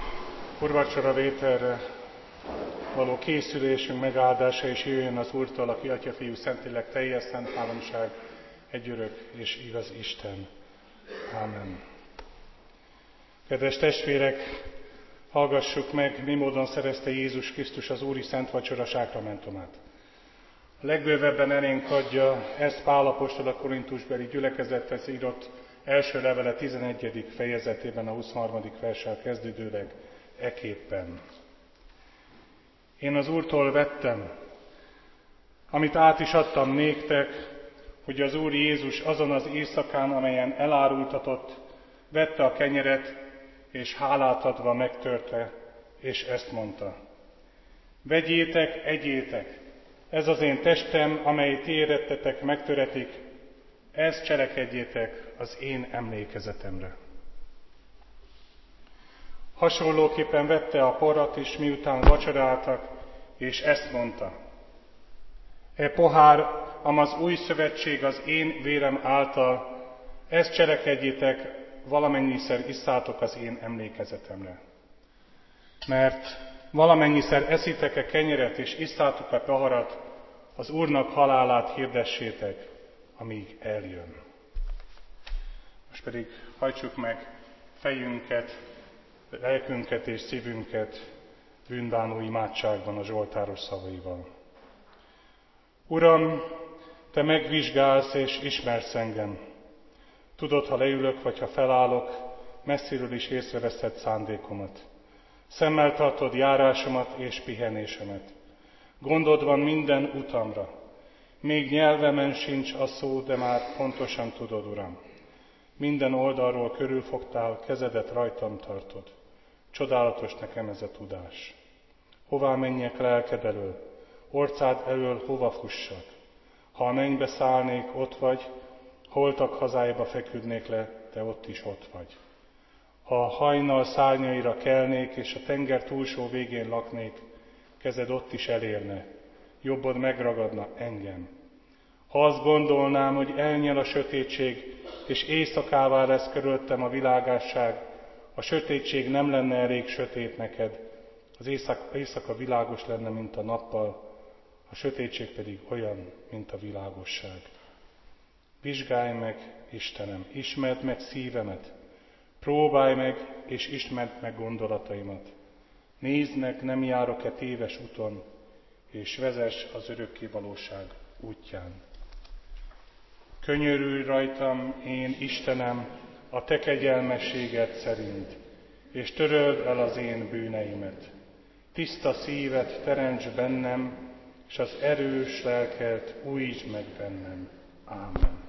Speaker 3: úrvacsora vételre való készülésünk megáldása és jöjjön az Úrtól, aki Atya, Fiú, Szentlélek, teljes szent háromság, egyörök és igaz Isten. Ámen. Kedves testvérek, hallgassuk meg, mi módon szerezte Jézus Krisztus az Úri Szent Vacsora sákramentumát. A legbővebben elénk adja ezt Pál apostol a korintusbeli gyülekezethez írott első levele 11. fejezetében a 23. verssel kezdődőleg eképpen. Én az Úrtól vettem, amit át is adtam néktek, hogy az Úr Jézus azon az éjszakán, amelyen elárultatott, vette a kenyeret, és hálát adva megtörte, és ezt mondta: Vegyétek, egyétek, ez az én testem, amely ti érettetek, megtöretik, ezt cselekedjétek az én emlékezetemre. Hasonlóképpen vette a porat is, miután vacsoráltak, és ezt mondta: E pohár, amaz új szövetség az én vérem által, ezt cselekedjétek, valamennyiszer isszátok az én emlékezetemre. Mert valamennyiszer eszitek-e kenyeret és isszátok a poharat, az Úrnak halálát hirdessétek, amíg eljön. Most pedig hajtsuk meg fejünket, lelkünket és szívünket bűnbánó imádságban a zsoltáros szavaival. Uram, Te megvizsgálsz és ismersz engem. Tudod, ha leülök vagy ha felállok, messziről is észreveszed szándékomat. Szemmel tartod járásomat és pihenésemet. Gondod van minden utamra. Még nyelvemen sincs a szó, de már pontosan tudod, Uram. Minden oldalról körülfogtál, kezedet rajtam tartod. Csodálatos nekem ez a tudás. Hová menjek lelked elől? Orcád elől hova fussak? Ha a mennybe szállnék, ott vagy, holtak hazájába feküdnék le, te ott is ott vagy. Ha a hajnal szárnyaira kelnék, és a tenger túlsó végén laknék, kezed ott is elérne, jobbod megragadna engem. Ha azt gondolnám, hogy elnyel a sötétség, és éjszakává lesz körülöttem a világosság, a sötétség nem lenne elég sötét neked, az éjszaka világos lenne, mint a nappal, a sötétség pedig olyan, mint a világosság. Vizsgálj meg, Istenem, ismerd meg szívemet, próbálj meg, és ismerd meg gondolataimat. Nézd meg, nem járok-e téves úton, és vezess az örökkévalóság útján. Könyörülj rajtam, én Istenem, a Te kegyelmességed szerint, és töröld el az én bűneimet. Tiszta szívet teremts bennem, és az erős lelket újítsd meg bennem. Ámen.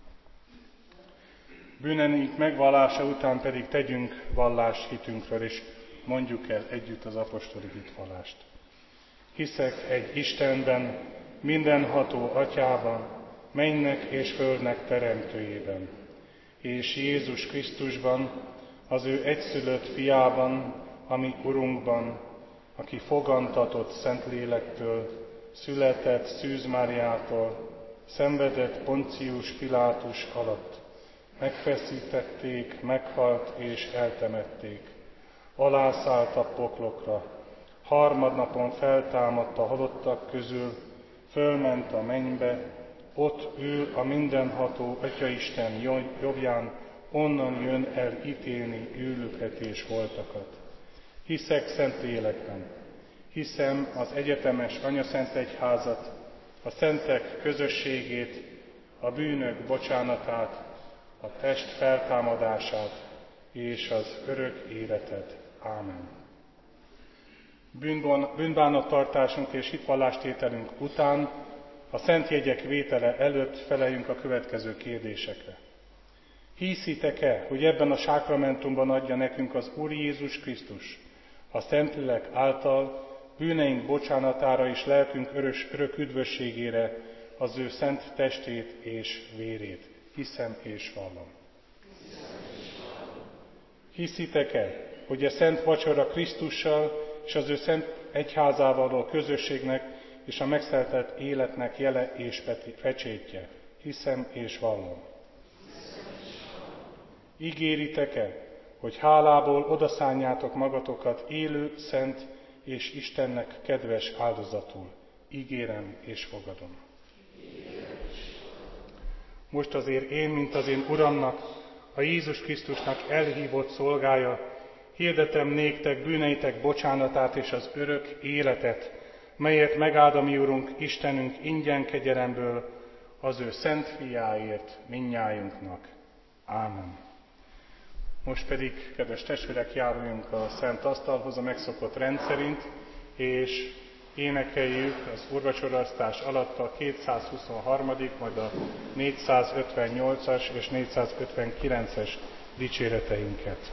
Speaker 3: Bűneink megvallása után pedig tegyünk vallást hitünkről, és mondjuk el együtt az apostoli hitvallást. Hiszek egy Istenben, mindenható Atyában, mennynek és földnek teremtőjében, és Jézus Krisztusban, az ő egyszülött fiában, ami Urunkban, aki fogantatott Szentlélektől, született Szűz Máriától, szenvedett Poncius Pilátus alatt, megfeszítették, meghalt és eltemették, alászállt a poklokra, harmadnapon feltámadt a halottak közül, fölment a mennybe, ott ül a mindenható Atyaisten jobbján, onnan jön el ítélni élőket és holtakat. Hiszek Szentlélekben, hiszem az egyetemes Anyaszentegyházat, a szentek közösségét, a bűnök bocsánatát, a test feltámadását és az örök életet. Ámen. Bűnbánattartásunk és hitvallástételünk után, a szent jegyek vétele előtt feleljünk a következő kérdésekre. Hiszitek-e, hogy ebben a sákramentumban adja nekünk az Úr Jézus Krisztus, a Szentlélek által bűneink bocsánatára és lelkünk örök üdvösségére az ő szent testét és vérét? Hiszem és vallom. Hiszitek-e, hogy a szent vacsora Krisztussal és az ő szent egyházával való közösségnek és a megszeltett életnek jele és pecsétje? Hiszem és vallom. Ígéritek-e, hogy hálából odaszánjátok magatokat élő, szent és Istennek kedves áldozatul? Ígérem és fogadom. Most azért én, mint az én Uramnak, a Jézus Krisztusnak elhívott szolgája, hirdetem néktek bűneitek bocsánatát és az örök életet, melyet megáld a mi Urunk, Istenünk ingyen kegyelemből, az ő szent fiáért mindnyájunknak. Ámen. Most pedig, kedves testvérek, járuljunk a szent asztalhoz a megszokott rendszerint, és énekeljük az úrvacsorasztás alatt a 223., majd a 458-as és 459-es dicséreteinket.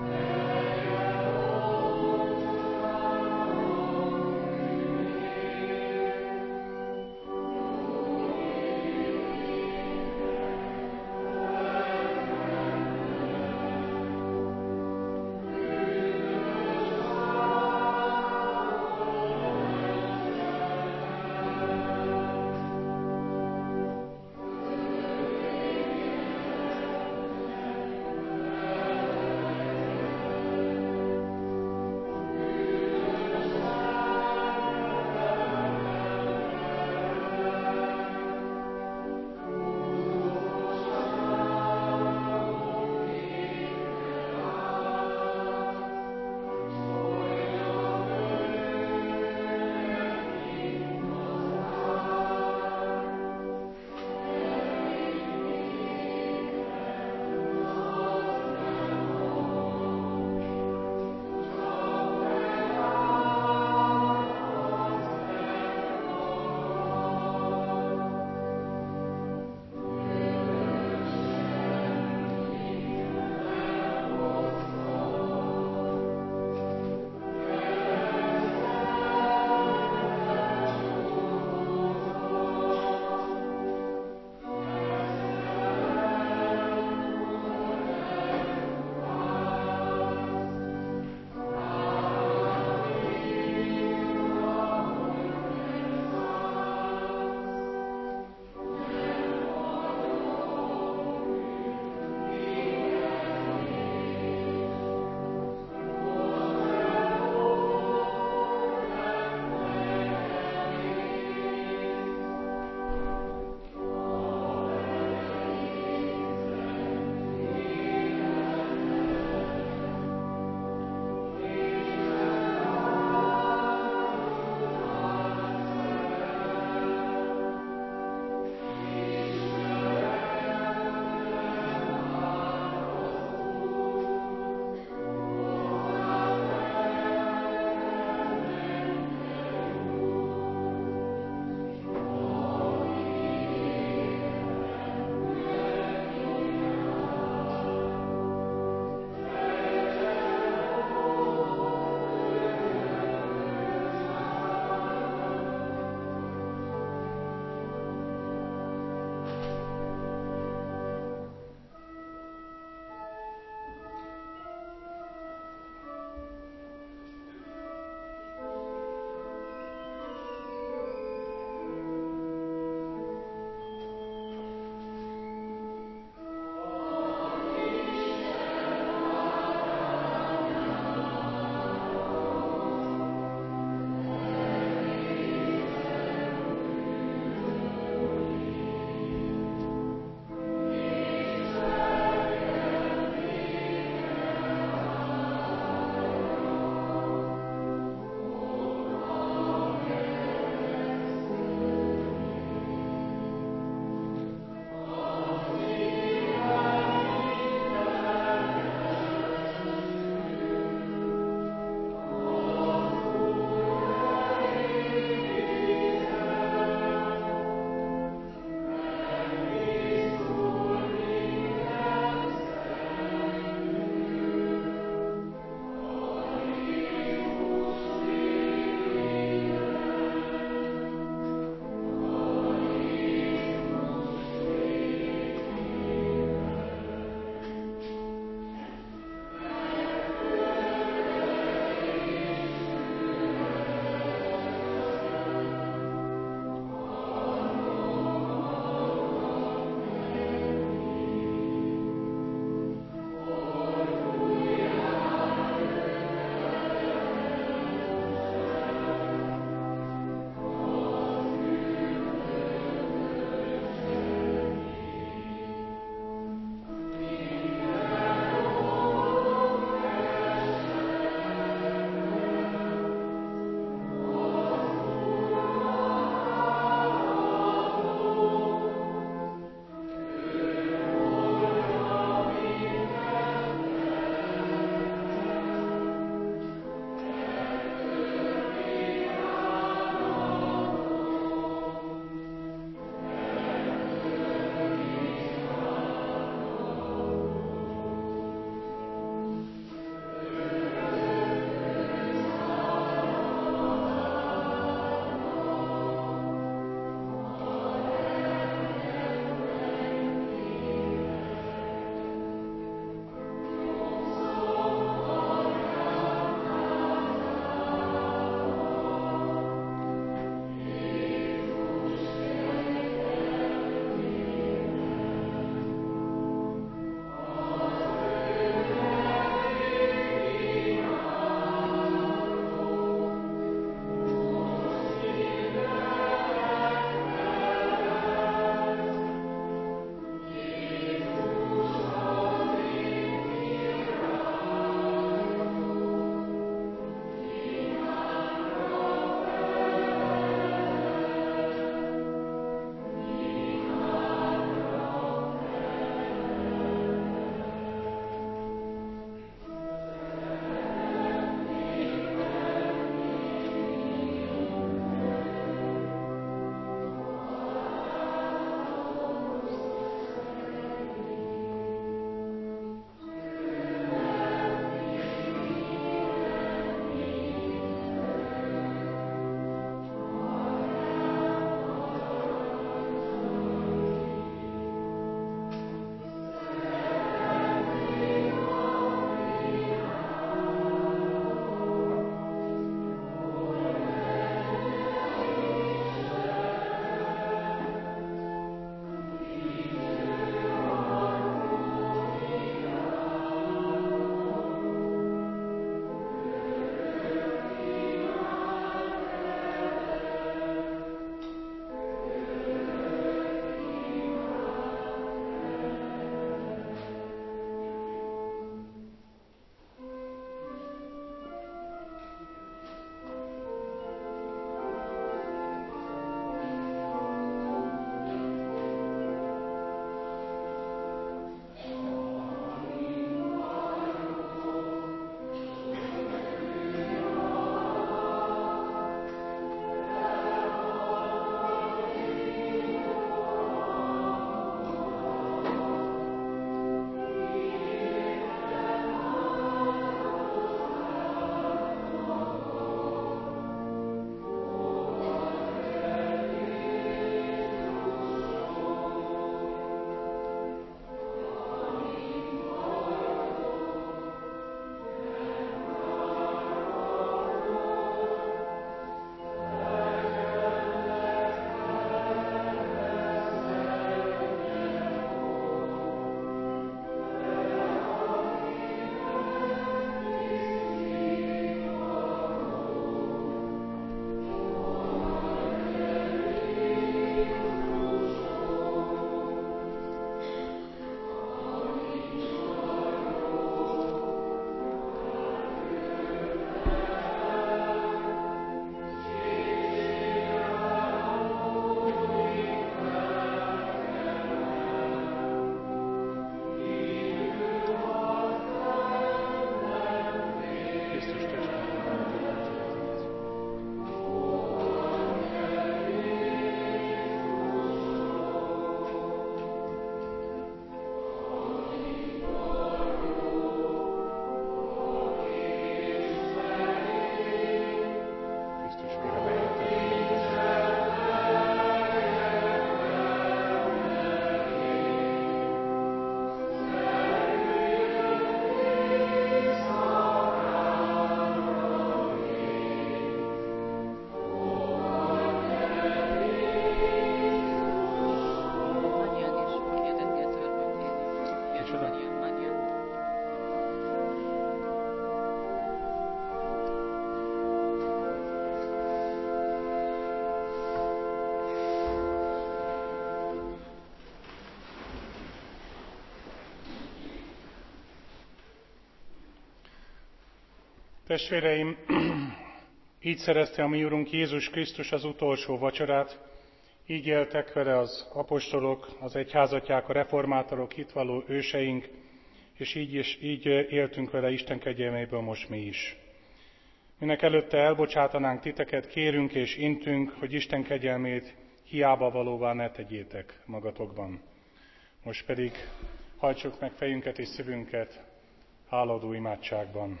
Speaker 3: Testvéreim, így szerezte a mi Urunk Jézus Krisztus az utolsó vacsorát, így éltek vele az apostolok, az egyházatják, a reformátorok, hitvalló őseink, és így éltünk vele Isten kegyelméből most mi is. Minek előtte elbocsátanánk titeket, kérünk és intünk, hogy Isten kegyelmét hiába valóvá ne tegyétek magatokban. Most pedig hajtsuk meg fejünket és szívünket hálaadó imádságban.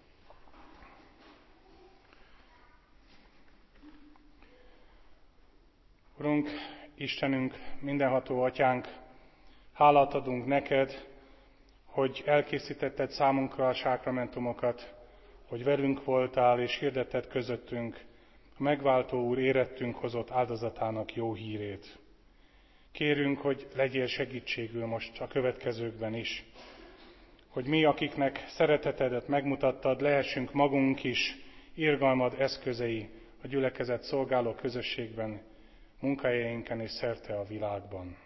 Speaker 3: Urunk, Istenünk, mindenható Atyánk, hálát adunk neked, hogy elkészítetted számunkra a sákramentumokat, hogy velünk voltál és hirdetted közöttünk a megváltó Úr érettünk hozott áldozatának jó hírét. Kérünk, hogy legyél segítségül most a következőkben is, hogy mi, akiknek szeretetedet megmutattad, lehessünk magunk is irgalmad eszközei a gyülekezet szolgáló közösségben, munkahelyeinken és szerte a világban.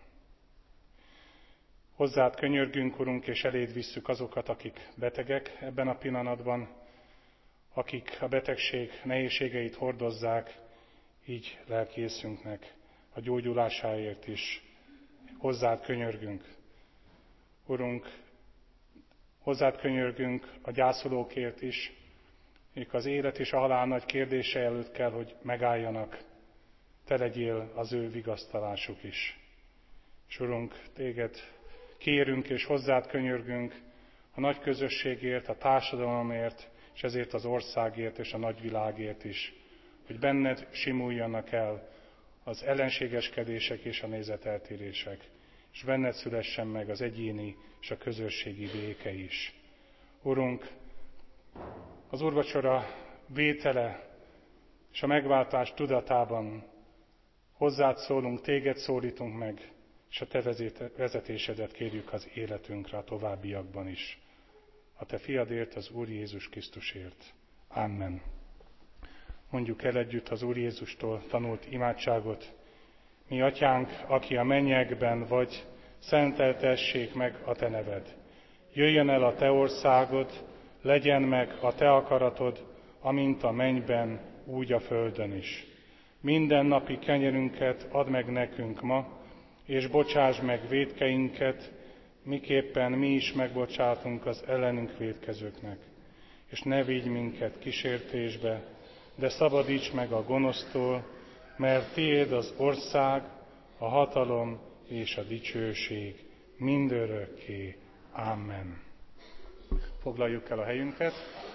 Speaker 3: Hozzád könyörgünk, Urunk, és eléd visszük azokat, akik betegek ebben a pillanatban, akik a betegség nehézségeit hordozzák, így lelkészünknek a gyógyulásáért is. Hozzád könyörgünk. Urunk, hozzád könyörgünk a gyászolókért is, ők az élet és a halál nagy kérdése előtt kell, hogy megálljanak. Te legyél az ő vigasztalásuk is. És Urunk, téged kérünk és hozzád könyörgünk a nagy közösségért, a társadalomért, és ezért az országért és a nagyvilágért is, hogy benned simuljanak el az ellenségeskedések és a nézeteltérések, és benned szülessen meg az egyéni és a közösségi béke is. Urunk, az úrvacsora vétele és a megváltás tudatában hozzád szólunk, téged szólítunk meg, és a te vezetésedet kérjük az életünkre a továbbiakban is. A te fiadért, az Úr Jézus Krisztusért. Amen. Mondjuk el együtt az Úr Jézustól tanult imádságot. Mi atyánk, aki a mennyekben vagy, szenteltessék meg a te neved. Jöjjön el a te országod, legyen meg a te akaratod, amint a mennyben, úgy a földön is. Minden napi kenyerünket add meg nekünk ma, és bocsáss meg vétkeinket, miképpen mi is megbocsátunk az ellenünk vétkezőknek. És ne vigy minket kísértésbe, de szabadíts meg a gonosztól, mert tiéd az ország, a hatalom és a dicsőség mindörökké. Amen. Foglaljuk el a helyünket,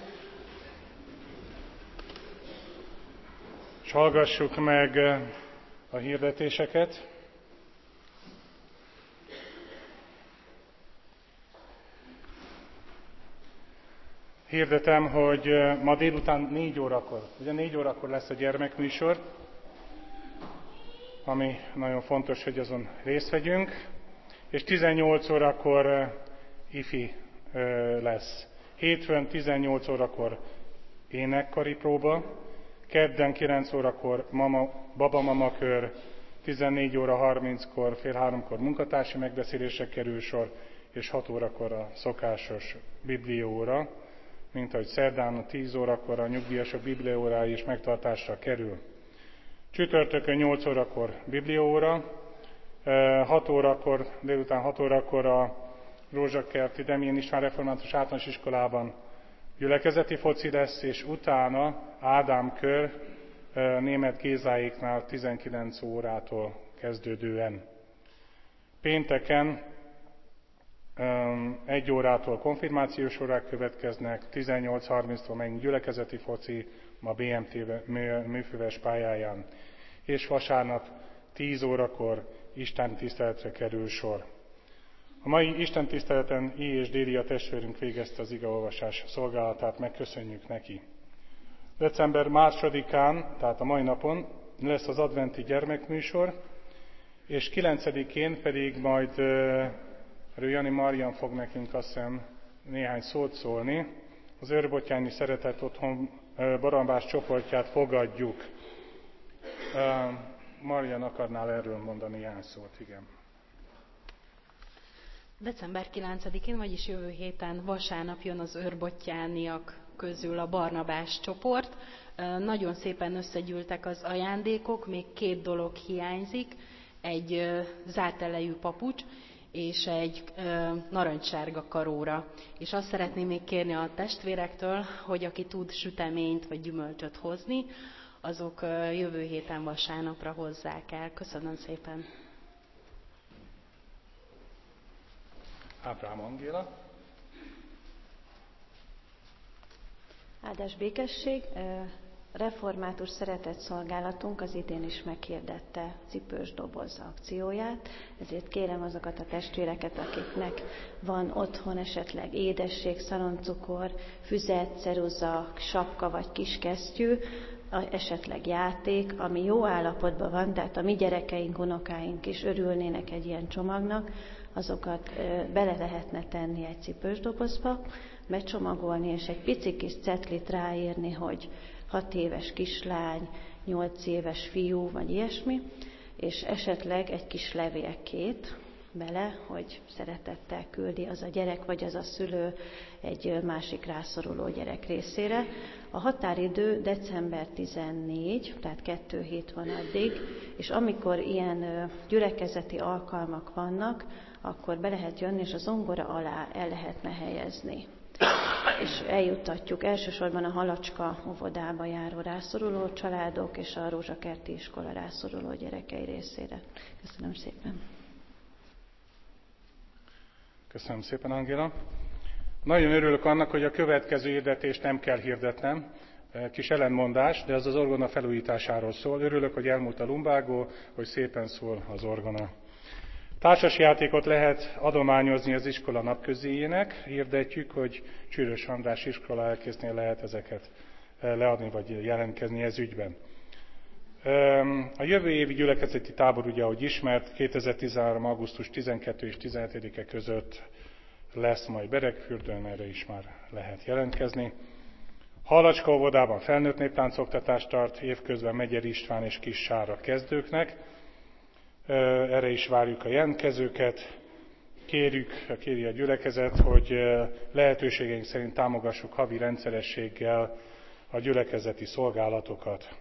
Speaker 3: és hallgassuk meg a hirdetéseket. Hirdetem, hogy ma délután 4 órakor, ugye 4 órakor lesz a gyermekműsor, ami nagyon fontos, hogy azon részt vegyünk, és 18 órakor ifi lesz. Hétfőn 18 órakor énekkari próba, kedden 9 órakor babamama kör, 14 óra 30-kor, fél 3-kor munkatársi megbeszélésre kerül sor, és 6 órakor a szokásos bibliaóra, mint ahogy szerdán a 10 órakor a nyugdíjasok bibliaórája is megtartásra kerül. Csütörtökön 8 órakor bibliaóra, 6 órakor, délután 6 órakor a Rózsakerti Demjén István Református Általános Iskolában gyülekezeti foci lesz, és utána Ádám kör Németh Gézáéknál 19 órától kezdődően. Pénteken 1 órától konfirmációs órák következnek, 18:30-tól megint gyülekezeti foci, ma BMT műfüves pályáján, és vasárnap 10 órakor Isten tiszteletre kerül sor. A mai Isten tiszteleten I. és Délia testvérünk végezte az igeolvasás szolgálatát, megköszönjük neki. December 2-án, tehát a mai napon lesz az adventi gyermekműsor, és 9-én pedig majd Jani Marian fog nekünk azt hiszem néhány szót szólni. Az Őrbottyányi Szeretett Otthon Barambás csoportját fogadjuk. Marian, akarnál erről mondani néhány szót? Igen.
Speaker 4: December 9-én, vagyis jövő héten vasárnap jön az Őrbottyániak közül a Barnabás csoport. Nagyon szépen összegyűltek az ajándékok, még 2 dolog hiányzik, egy zárt elejű papucs, és egy narancssárga karóra. És azt szeretném még kérni a testvérektől, hogy aki tud süteményt vagy gyümölcsöt hozni, azok jövő héten vasárnapra hozzák el. Köszönöm szépen.
Speaker 3: Ábrám Angéla.
Speaker 5: Áldás békesség. Református szeretetszolgálatunk az idén is meghirdette cipős doboz akcióját, ezért kérem azokat a testvéreket, akiknek van otthon esetleg édesség, szaloncukor, füzet, ceruza, sapka vagy kiskesztyű, esetleg játék, ami jó állapotban van, tehát a mi gyerekeink, unokáink is örülnének egy ilyen csomagnak, azokat bele lehetne tenni egy cipős dobozba, becsomagolni, és egy pici kis cetlit ráírni, hogy 6 éves kislány, 8 éves fiú, vagy ilyesmi, és esetleg egy kis levélkét bele, hogy szeretettel küldi az a gyerek, vagy az a szülő egy másik rászoruló gyerek részére. A határidő december 14, tehát 2 hét van addig, és amikor ilyen gyülekezeti alkalmak vannak, akkor be lehet jönni, és a zongora alá el lehetne helyezni. És eljuttatjuk elsősorban a Halacska óvodába járó rászoruló családok és a Rózsakerti iskola rászoruló gyerekei részére. Köszönöm szépen.
Speaker 3: Köszönöm szépen, Angéla. Nagyon örülök annak, hogy a következő hirdetést nem kell hirdetnem. Kis ellentmondás, de ez az orgona felújításáról szól. Örülök, hogy elmúlt a lumbágó, hogy szépen szól az orgona. Társasjátékot lehet adományozni az iskola napközéjének. Hirdetjük, hogy Csűrös András iskola elkésznél lehet ezeket leadni, vagy jelentkezni ez ügyben. A jövő évi gyülekezeti tábor, ugye, ahogy ismert, 2013. augusztus 12 és 17-e között lesz majd Beregfürdőn, erre is már lehet jelentkezni. Halacska óvodában felnőtt néptáncoktatást tart, évközben Megyer István és Kis Sára kezdőknek. Erre is várjuk a jelentkezőket. Kéri a gyülekezet, hogy lehetőségeink szerint támogassuk havi rendszerességgel a gyülekezeti szolgálatokat.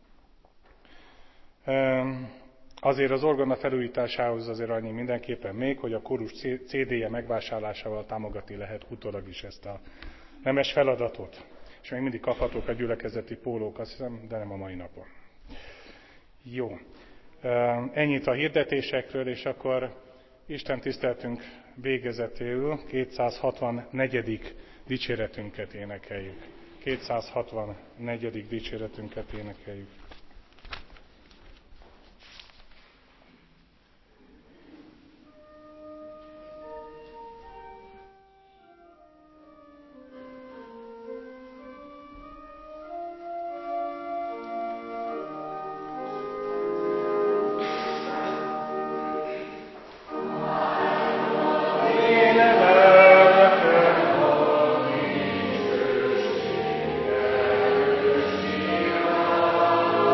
Speaker 3: Azért az orgona felújításához azért annyi mindenképpen még, hogy a kórus CD-je megvásárlásával támogatni lehet utólag is ezt a nemes feladatot. És még mindig kaphatók a gyülekezeti pólók, azt hiszem, de nem a mai napon. Jó. Ennyit a hirdetésekről, és akkor Isten tiszteltünk végezetéül 264. dicséretünket énekeljük. 264. dicséretünket énekeljük.
Speaker 6: Amen.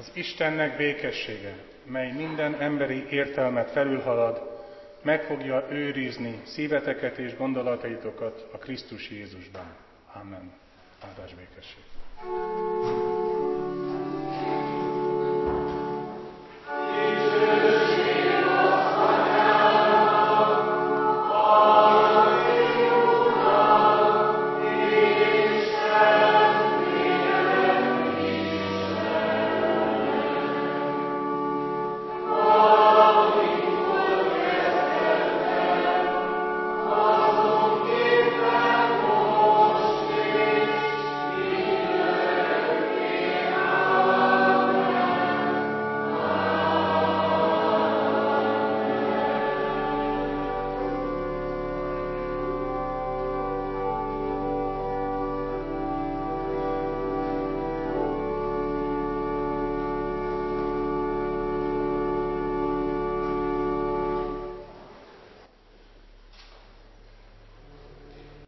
Speaker 3: Az Istennek békessége, mely minden emberi értelmet felülhalad, meg fogja őrizni szíveteket és gondolataitokat a Krisztus Jézusban. Amen. Áldás békesség.